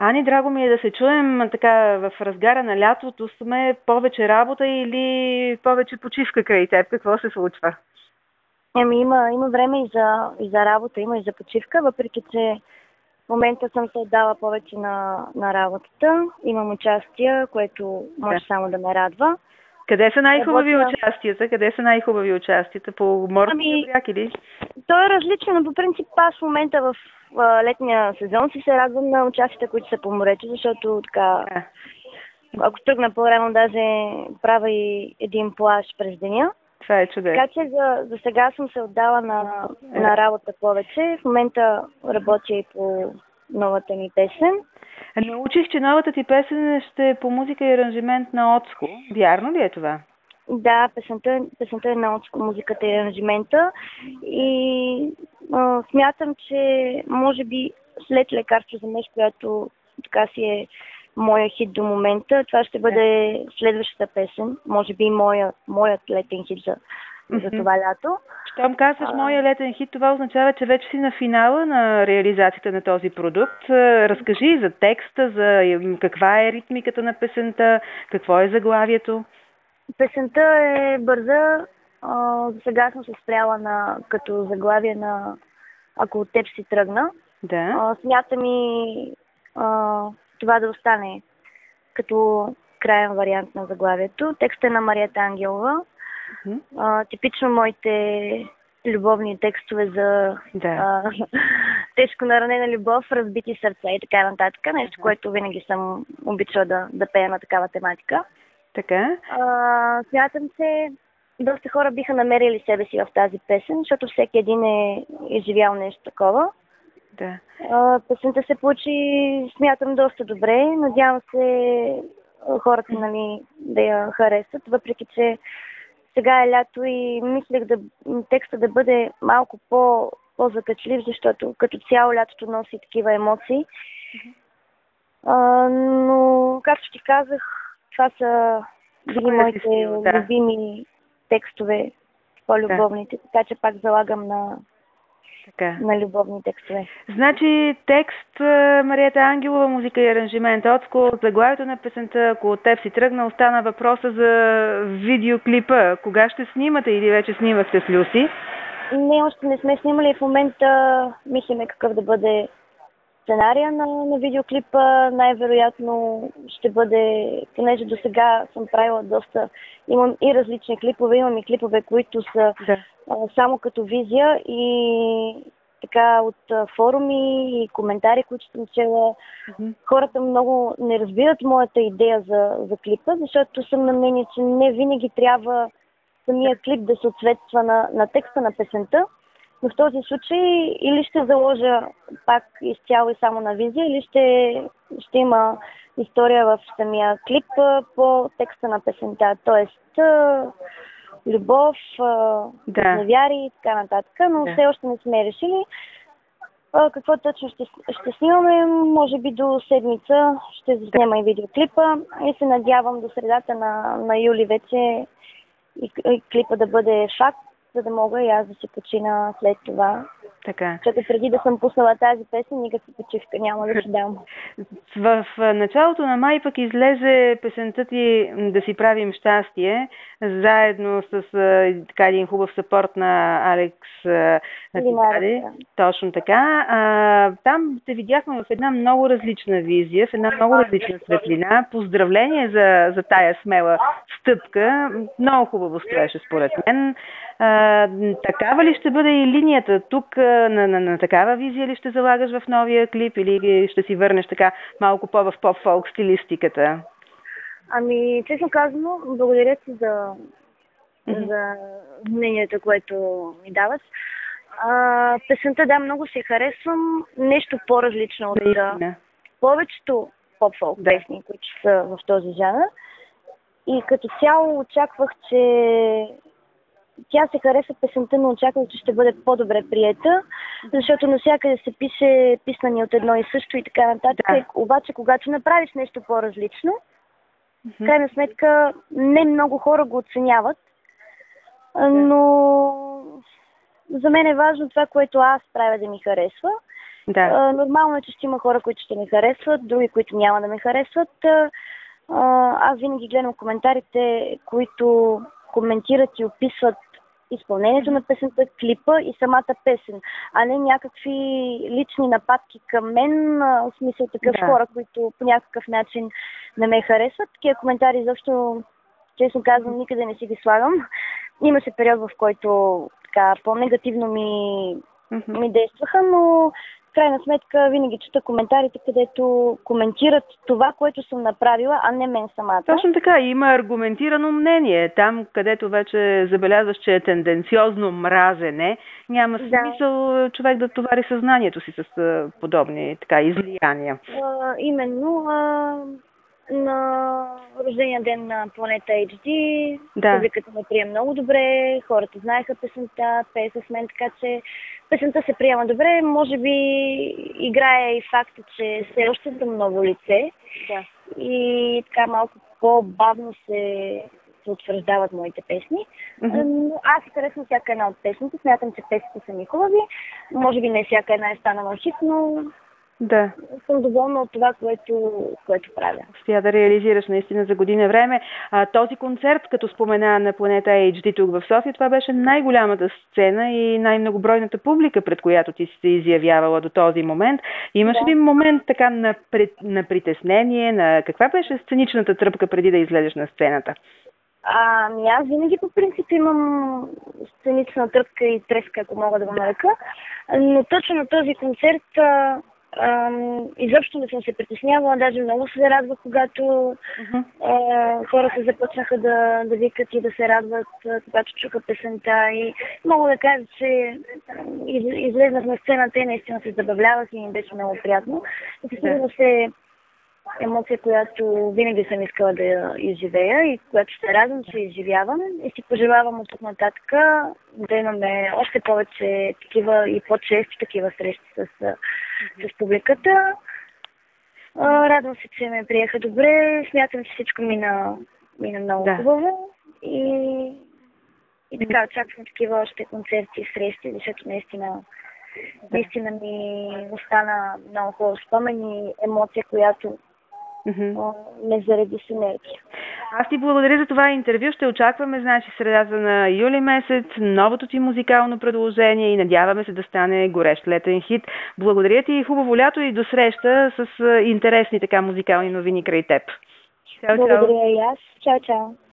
Ани, драго ми е да се чуем така в разгара на лятото. Сме повече работа или повече почивка край теб? Какво се случва? Има време и за работа, има и за почивка, въпреки че в момента съм се отдала повече на работата. Имам участия, което Да. може само да ме радва. Къде са най-хубави Работя... участията? Къде са най-хубави участията? По морския бряг или? То е различно, но по принцип аз в момента в летния сезон си се радвам на участията, които са по морето, защото така, Да. ако тръгна по-рано, даже правя и един плаж през деня. Това е чудесно. Така че за сега съм се отдала на работа повече. В момента работя и по новата ми песен. Научих, че новата ти песен ще е по музика и аранжимент на Оцко. Вярно ли е това? Да, песента е на Оцко, музиката и аранжимента. И смятам, че може би след Лекарство за меж, която така си е моя хит до момента, това ще бъде следващата песен. Може би моят летен хит за това лято. Щом казваш моя летен хит, това означава, че вече си на финала на реализацията на този продукт. Разкажи за текста, за каква е ритмиката на песента, какво е заглавието. Песента е бърза. Сега съм се спряла като заглавие на "Ако от теб си тръгна". Да. Смятам и това да остане като краен вариант на заглавието. Текстът е на Мариета Ангелова. Типично моите любовни текстове за тежко наранена любов, разбити сърца и така нататък. Нещо, което винаги съм обичала да пея на такава тематика. Така. Смятам, че доста хора биха намерили себе си в тази песен, защото всеки един е изживял нещо такова. Да. Песента се получи, смятам, доста добре. Надявам се хората, да я харесат, въпреки че сега е лято и мислех текста да бъде малко по-закачлив, защото като цяло лятото носи такива емоции. Но, както ти казах, това са били моите любими текстове, по-любовните, така че пак залагам на любовни текстове. Значи текст Мариета Ангелова, музика и аранжимент Оцко. Заглавието на песента "Ако от теб си тръгна", остана въпроса за видеоклипа. Кога ще снимате или вече снимахте с Люси? Не, още не сме снимали. В момента мислиме какъв да бъде сценария на видеоклипа. Най-вероятно ще бъде, понеже до сега съм правила доста, имам и различни клипове, имам и клипове, които са само като визия и така от форуми и коментари, които съм чела. Хората много не разбират моята идея за клипа, защото съм на мнение, че не винаги трябва самия клип да се отсветства на текста на песента. Но в този случай или ще заложа пак изцяло и само на визия, или ще има история в самия клип по текста на песента. Тоест любов, невяри и така нататък. Но все още не сме решили какво точно ще снимаме. Може би до седмица ще заснема и видеоклипа и се надявам до средата на юли вече и клипа да бъде факт, за да мога и аз да се почина след това. Така. Защото преди да съм пуснала тази песен, никаква почивка няма да си дам. В началото на май пък излезе песента ти "Да си правим щастие", заедно с така един хубав съпорт на Алекс Титари. Точно така. Там те видяхме в една много различна визия, в една много различна светлина. Поздравление за тая смела стъпка. Много хубаво стоеше според мен. Такава ли ще бъде и линията тук? На такава визия ли ще залагаш в новия клип или ще си върнеш така малко в поп-фолк стилистиката? Честно казано, благодаря ти за мнението, което ми даваш. Песента, много се харесвам. Нещо по-различно от повечето поп-фолк песни, които са в този жанр. И като цяло очаквах, че тя се хареса песента, но очаквах, че ще бъде по-добре приета, защото навсякъде се пише писани от едно и също и така нататък. Обаче, когато направиш нещо по-различно, в крайна сметка не много хора го оценяват, но за мен е важно това, което аз правя, да ми харесва. Да. Нормално е, че ще има хора, които ще ме харесват, други, които няма да ме харесват. Аз винаги гледам коментарите, които коментират и описват изпълнението на песента, клипа и самата песен, а не някакви лични нападки към мен, в смисъл такъв хора, които по някакъв начин не ме харесват. Такива коментари защо, честно казвам, никъде не си ги слагам. Имаше период, в който така по-негативно ми действаха, но в крайна сметка винаги чета коментарите, където коментират това, което съм направила, а не мен самата. Точно така. Има аргументирано мнение. Там, където вече забелязваш, че е тенденциозно мразене, няма смисъл човек да товари съзнанието си с подобни излияния. Именно на рождения ден на Планета HD. Публиката ме прие много добре, хората знаеха песента, пееха с мен, така че песента се приема добре. Може би играе и факта, че все още съм ново лице и така малко по-бавно се утвърждават моите песни. Но аз харесвам всяка една от песните. Смятам, че песните са ми хубави. Може би не всяка една е станала хит, но съм доволна от това, което правя. Успя да реализираш наистина за година време. Този концерт, като спомена на Планета HD тук в София, това беше най-голямата сцена и най-многобройната публика, пред която ти си се изявявала до този момент. Имаш ли момент така на притеснение? На каква беше сценичната тръпка преди да излезеш на сцената? Аз винаги по принцип имам сценична тръпка и треска, ако мога да го нарека. Но точно на този концерт изобщо не съм се притеснявала, даже много се радвах, когато хората започнаха да викат и да се радват, когато чуха песента. И мога да кажа, че излезнах на сцената и наистина се забавлявах и ми беше много приятно. И сигурно се емоция, която винаги съм искала да изживея и която се радвам, че изживявам. И си пожелавам от тук нататък да имаме още повече такива и по-чести такива срещи с публиката. Радвам се, че ме приеха добре. Смятам, че всичко мина много хубаво. И така очаквам такива още концерти и срещи, защото наистина ми остана много хубав спомен и емоция, която не заради с енергия. Аз ти благодаря за това интервю. Ще очакваме, значи, средата на юли месец, новото ти музикално предложение и надяваме се да стане горещ летен хит. Благодаря ти и хубаво лято и до среща с интересни така музикални новини край теб. Благодаря и аз. Чао, чао.